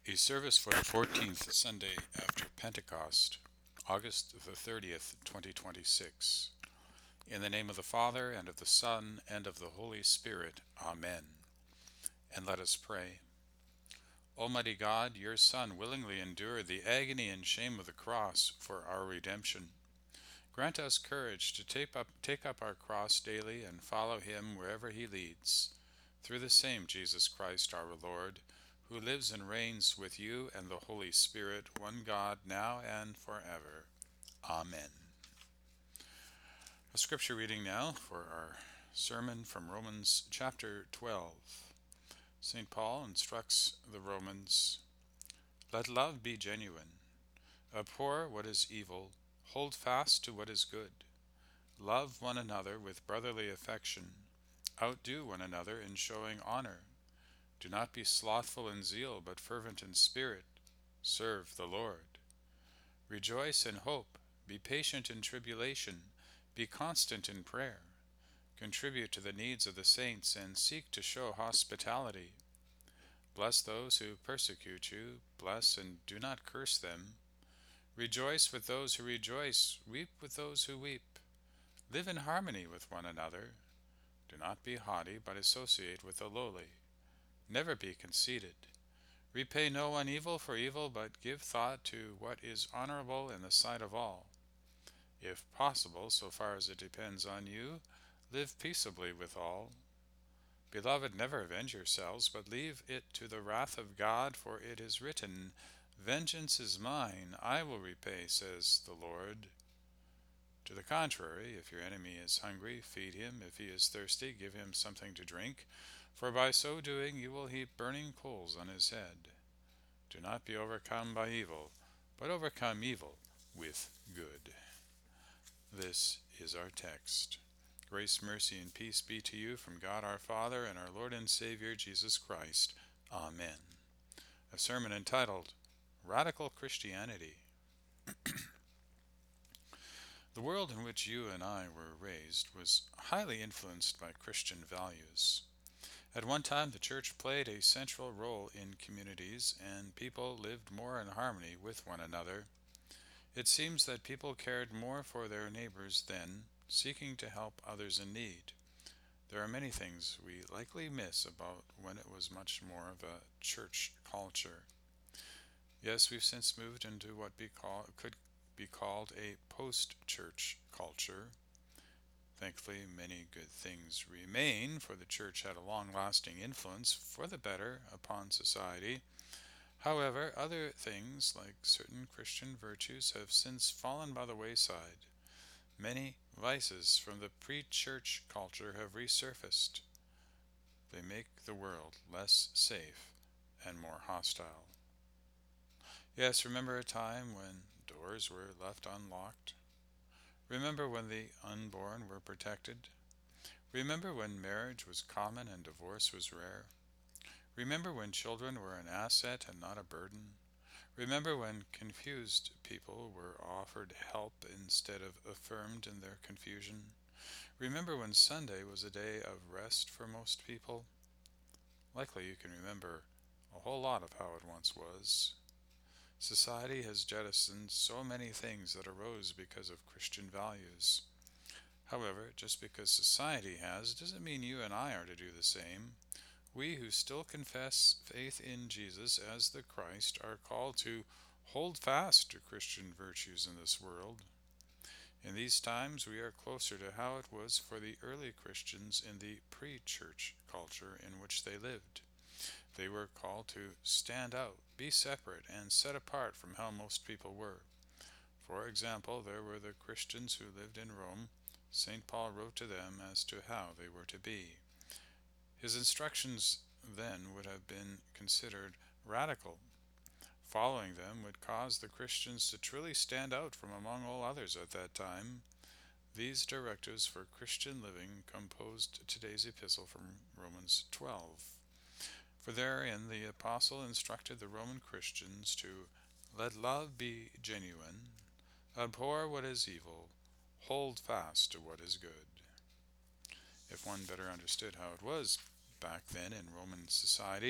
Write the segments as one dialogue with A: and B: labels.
A: A service for the 14th Sunday after Pentecost, August the 30th, 2026. In the name of the Father, and of the Son, and of the Holy Spirit. Amen. And let us pray. Almighty God, your Son willingly endured the agony and shame of the cross for our redemption. Grant us courage to take up our cross daily and follow him wherever he leads. Through the same Jesus Christ our Lord, who lives and reigns with you and the Holy Spirit, one God, now and forever. Amen. A scripture reading now for our sermon from Romans chapter 12. St. Paul instructs the Romans, "Let love be genuine. Abhor what is evil. Hold fast to what is good. Love one another with brotherly affection. Outdo one another in showing honor. Do not be slothful in zeal, but fervent in spirit. Serve the Lord. Rejoice in hope. Be patient in tribulation. Be constant in prayer. Contribute to the needs of the saints and seek to show hospitality. Bless those who persecute you. Bless and do not curse them. Rejoice with those who rejoice. Weep with those who weep. Live in harmony with one another. Do not be haughty, but associate with the lowly. Never be conceited. Repay no one evil for evil, but give thought to what is honorable in the sight of all. If possible, so far as it depends on you, live peaceably with all. Beloved, never avenge yourselves, but leave it to the wrath of God, for it is written, 'Vengeance is mine, I will repay, says the Lord.' To the contrary, if your enemy is hungry, feed him. If he is thirsty, give him something to drink, for by so doing you will heap burning coals on his head. Do not be overcome by evil, but overcome evil with good." This is our text. Grace, mercy, and peace be to you from God our Father and our Lord and Savior Jesus Christ. Amen. A sermon entitled, Radical Christianity. The world in which you and I were raised was highly influenced by Christian values. At one time, the church played a central role in communities, and people lived more in harmony with one another. It seems that people cared more for their neighbors then, seeking to help others in need. There are many things we likely miss about when it was much more of a church culture. Yes, we've since moved into what could be called a post-church culture. Thankfully, many good things remain, for the church had a long-lasting influence for the better upon society. However, other things, like certain Christian virtues, have since fallen by the wayside. Many vices from the pre-church culture have resurfaced. They make the world less safe and more hostile. Yes, remember a time when doors were left unlocked? Remember when the unborn were protected? Remember when marriage was common and divorce was rare? Remember when children were an asset and not a burden? Remember when confused people were offered help instead of affirmed in their confusion? Remember when Sunday was a day of rest for most people? Likely you can remember a whole lot of how it once was. Society has jettisoned so many things that arose because of Christian values. However, just because society has doesn't mean you and I are to do the same. We who still confess faith in Jesus as the Christ are called to hold fast to Christian virtues in this world. In these times, we are closer to how it was for the early Christians in the pre-church culture in which they lived. They were called to stand out, be separate, and set apart from how most people were. For example, there were the Christians who lived in Rome. St. Paul wrote to them as to how they were to be. His instructions then would have been considered radical. Following them would cause the Christians to truly stand out from among all others at that time. These directives for Christian living composed today's epistle from Romans 12. For therein the apostle instructed the Roman Christians to let love be genuine, abhor what is evil, hold fast to what is good. If one better understood how it was back then in Roman society,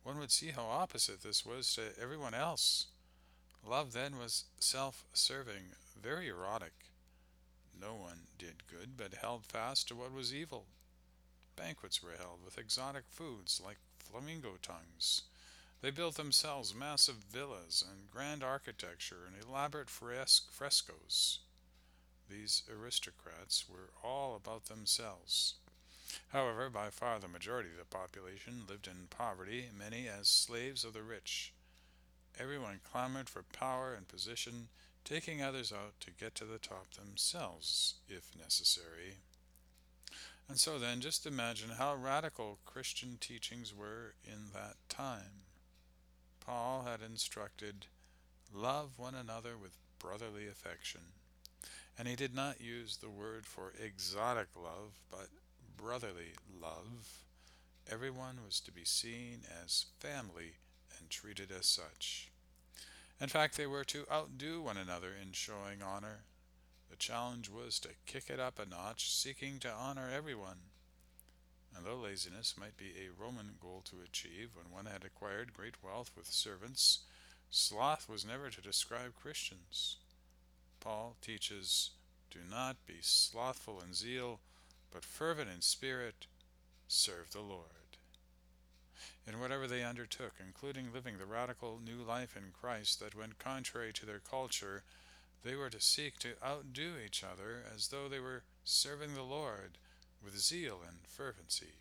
A: one would see how opposite this was to everyone else. Love then was self-serving, very erotic. No one did good, but held fast to what was evil. Banquets were held with exotic foods like flamingo tongues. They built themselves massive villas and grand architecture and elaborate frescoes. These aristocrats were all about themselves. However, by far the majority of the population lived in poverty, many as slaves of the rich. Everyone clamored for power and position, taking others out to get to the top themselves, if necessary. And so then, just imagine how radical Christian teachings were in that time. Paul had instructed, love one another with brotherly affection. And he did not use the word for exotic love, but brotherly love. Everyone was to be seen as family and treated as such. In fact, they were to outdo one another in showing honor. The challenge was to kick it up a notch, seeking to honor everyone. And though laziness might be a Roman goal to achieve when one had acquired great wealth with servants, sloth was never to describe Christians. Paul teaches, do not be slothful in zeal, but fervent in spirit, serve the Lord. In whatever they undertook, including living the radical new life in Christ that went contrary to their culture, they were to seek to outdo each other as though they were serving the Lord with zeal and fervency.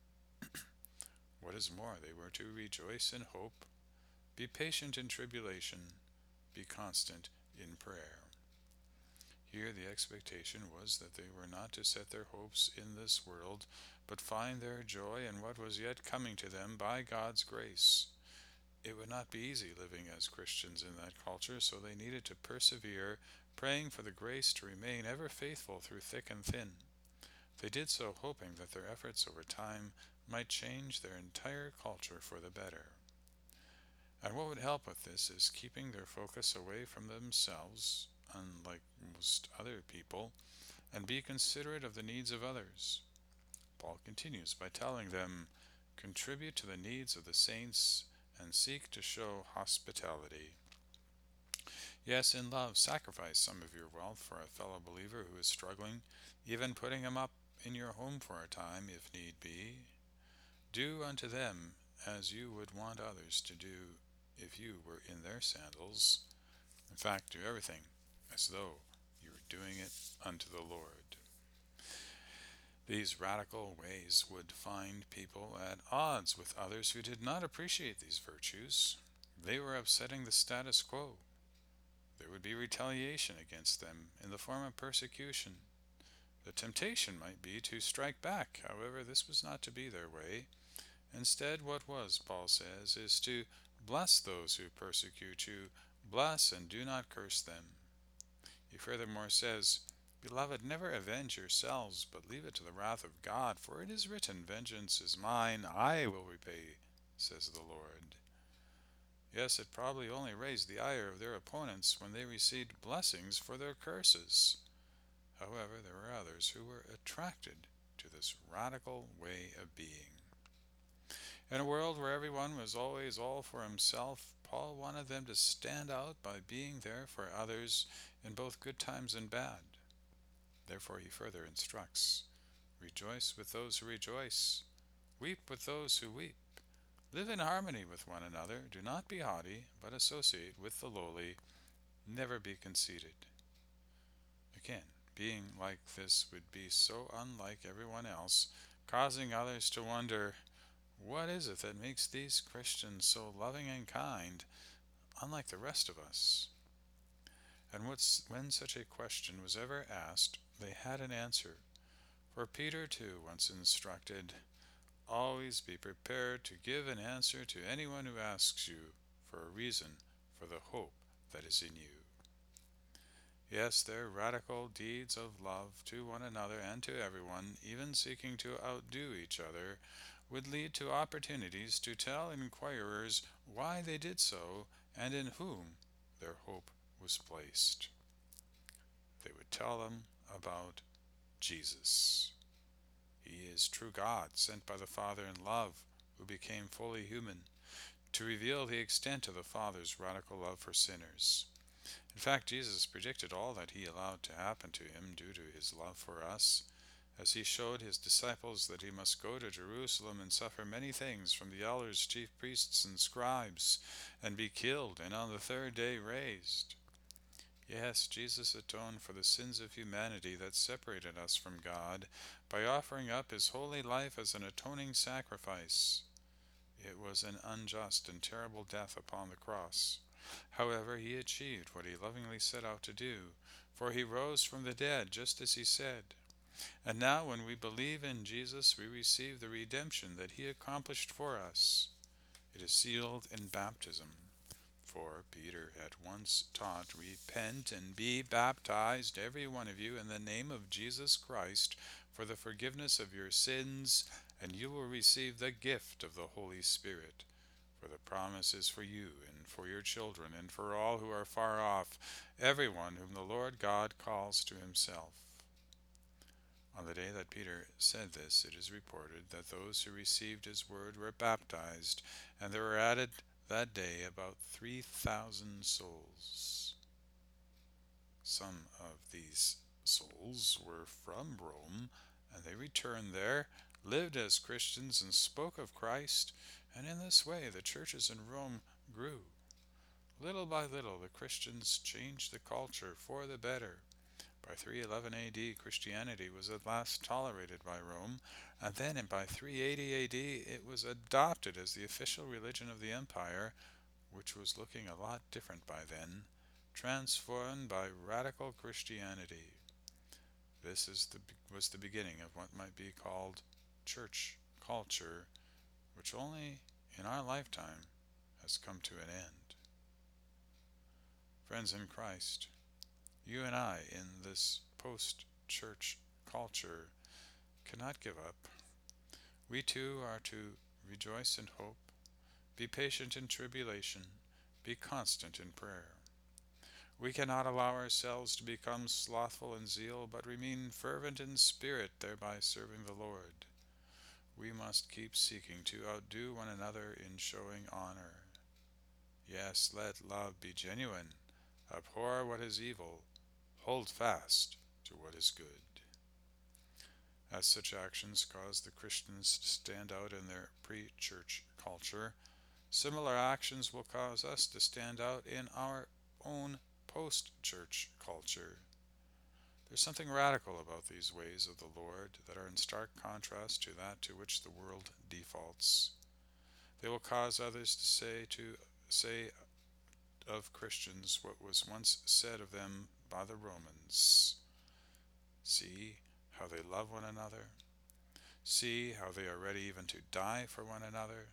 A: What is more, they were to rejoice in hope, be patient in tribulation, be constant in prayer. Here the expectation was that they were not to set their hopes in this world, but find their joy in what was yet coming to them by God's grace. It would not be easy living as Christians in that culture, so they needed to persevere, praying for the grace to remain ever faithful through thick and thin. They did so hoping that their efforts over time might change their entire culture for the better. And what would help with this is keeping their focus away from themselves, unlike most other people, and be considerate of the needs of others. Paul continues by telling them, contribute to the needs of the saints and seek to show hospitality. Yes, in love, sacrifice some of your wealth for a fellow believer who is struggling, even putting him up in your home for a time if need be. Do unto them as you would want others to do if you were in their sandals. In fact, do everything as though you were doing it unto the Lord. These radical ways would find people at odds with others who did not appreciate these virtues. They were upsetting the status quo. There would be retaliation against them in the form of persecution. The temptation might be to strike back. However, this was not to be their way. Instead, what was, Paul says, is to bless those who persecute you, bless and do not curse them. He furthermore says, beloved, never avenge yourselves, but leave it to the wrath of God, for it is written, vengeance is mine, I will repay, says the Lord. Yes, it probably only raised the ire of their opponents when they received blessings for their curses. However, there were others who were attracted to this radical way of being. In a world where everyone was always all for himself, Paul wanted them to stand out by being there for others in both good times and bad. Therefore he further instructs, rejoice with those who rejoice, weep with those who weep. Live in harmony with one another, do not be haughty, but associate with the lowly, never be conceited. Again, being like this would be so unlike everyone else, causing others to wonder, what is it that makes these Christians so loving and kind, unlike the rest of us? And when such a question was ever asked, they had an answer. For Peter too once instructed, always be prepared to give an answer to anyone who asks you for a reason for the hope that is in you. Yes, their radical deeds of love to one another and to everyone, even seeking to outdo each other, would lead to opportunities to tell inquirers why they did so and in whom their hope was placed. They would tell them about Jesus. He is true God, sent by the Father in love, who became fully human. to reveal the extent of the Father's radical love for sinners. In fact, Jesus predicted all that he allowed to happen to him due to his love for us, as he showed his disciples that he must go to Jerusalem and suffer many things from the elders, chief priests, and scribes, and be killed, and on the third day raised. Yes, Jesus atoned for the sins of humanity that separated us from God by offering up his holy life as an atoning sacrifice. It was an unjust and terrible death upon the cross. However, he achieved what he lovingly set out to do, for he rose from the dead, just as he said. And now, when we believe in Jesus, we receive the redemption that he accomplished for us. It is sealed in baptism. For Peter at once taught, "Repent and be baptized, every one of you, in the name of Jesus Christ, for the forgiveness of your sins, and you will receive the gift of the Holy Spirit. For the promise is for you, and for your children, and for all who are far off, everyone whom the Lord God calls to himself." On the day that Peter said this, it is reported that those who received his word were baptized, and there were added that day about 3,000 souls. Some of these souls were from Rome, and they returned there, lived as Christians, and spoke of Christ, and in this way the churches in Rome grew. Little by little, the Christians changed the culture for the better. By 311 AD, Christianity was at last tolerated by Rome, and then by 380 AD it was adopted as the official religion of the empire, which was looking a lot different by then, transformed by radical Christianity. This was the beginning of what might be called church culture, which only in our lifetime has come to an end. Friends in Christ, you and I, in this post-church culture, cannot give up. We too are to rejoice in hope, be patient in tribulation, be constant in prayer. We cannot allow ourselves to become slothful in zeal, but remain fervent in spirit, thereby serving the Lord. We must keep seeking to outdo one another in showing honor. Yes, let love be genuine. Abhor what is evil. Hold fast to what is good. As such actions cause the Christians to stand out in their pre-church culture, similar actions will cause us to stand out in our own post-church culture. There's something radical about these ways of the Lord that are in stark contrast to that to which the world defaults. They will cause others to say of Christians what was once said of them by the Romans. See how they love one another. See how they are ready even to die for one another.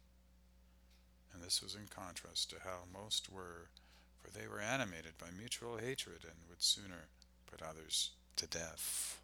A: And this was in contrast to how most were, for they were animated by mutual hatred and would sooner put others to death.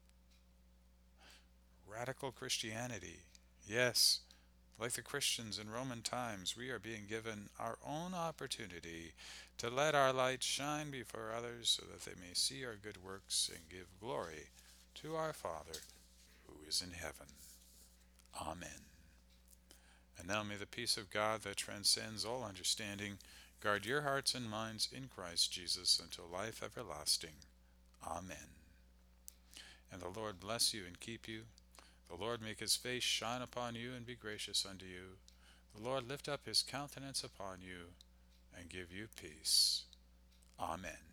A: Radical Christianity. Yes, like the Christians in Roman times, we are being given our own opportunity to let our light shine before others so that they may see our good works and give glory to our Father who is in heaven. Amen. And now may the peace of God that transcends all understanding guard your hearts and minds in Christ Jesus until life everlasting. Amen. And the Lord bless you and keep you. The Lord make his face shine upon you and be gracious unto you. The Lord lift up his countenance upon you and give you peace. Amen.